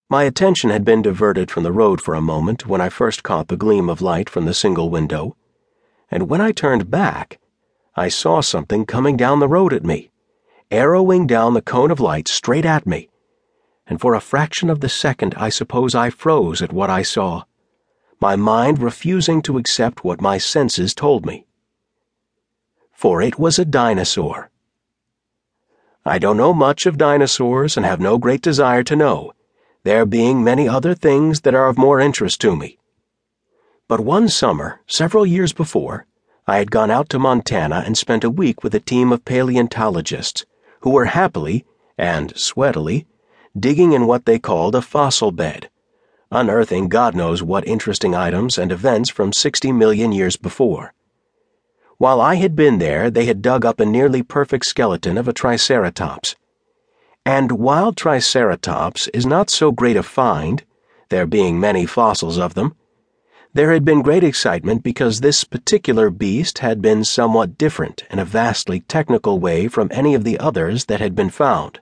My attention had been diverted from the road for a moment when I first caught the gleam of light from the single window, and when I turned back, I saw something coming down the road at me, arrowing down the cone of light straight at me, and for a fraction of the second I suppose I froze at what I saw, my mind refusing to accept what my senses told me. For it was a dinosaur. I don't know much of dinosaurs and have no great desire to know, there being many other things that are of more interest to me. But one summer, several years before, I had gone out to Montana and spent a week with a team of paleontologists who were happily, and sweatily, digging in what they called a fossil bed, unearthing God knows what interesting items and events from 60 million years before. While I had been there, they had dug up a nearly perfect skeleton of a Triceratops. And while Triceratops is not so great a find, there being many fossils of them, there had been great excitement because this particular beast had been somewhat different in a vastly technical way from any of the others that had been found.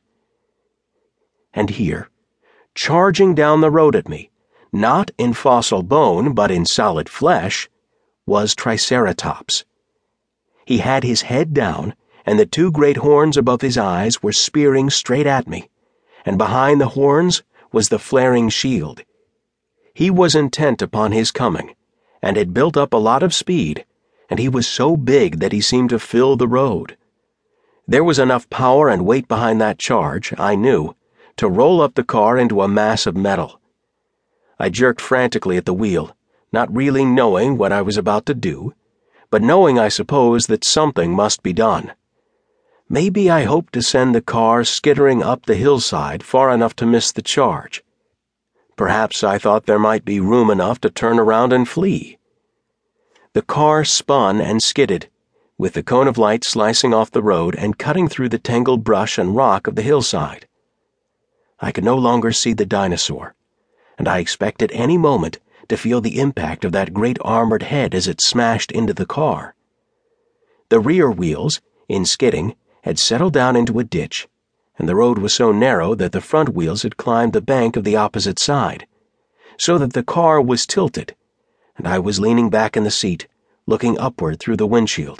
And here, charging down the road at me, not in fossil bone but in solid flesh, was Triceratops. He had his head down, and the two great horns above his eyes were spearing straight at me, and behind the horns was the flaring shield. He was intent upon his coming, and had built up a lot of speed, and he was so big that he seemed to fill the road. There was enough power and weight behind that charge, I knew, to roll up the car into a mass of metal. I jerked frantically at the wheel, not really knowing what I was about to do, but knowing, I suppose, that something must be done. Maybe I hoped to send the car skittering up the hillside far enough to miss the charge. Perhaps I thought there might be room enough to turn around and flee. The car spun and skidded, with the cone of light slicing off the road and cutting through the tangled brush and rock of the hillside. I could no longer see the dinosaur, and I expected any moment to feel the impact of that great armored head as it smashed into the car. The rear wheels, in skidding, had settled down into a ditch, and the road was so narrow that the front wheels had climbed the bank of the opposite side, so that the car was tilted, and I was leaning back in the seat, looking upward through the windshield.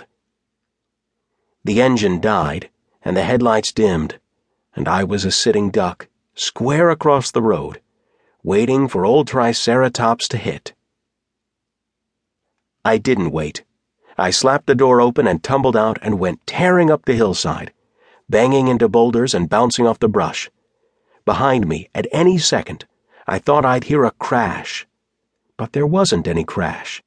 The engine died, and the headlights dimmed, and I was a sitting duck, square across the road, waiting for old Triceratops to hit. I didn't wait. I slapped the door open and tumbled out and went tearing up the hillside, banging into boulders and bouncing off the brush. Behind me, at any second, I thought I'd hear a crash. But there wasn't any crash.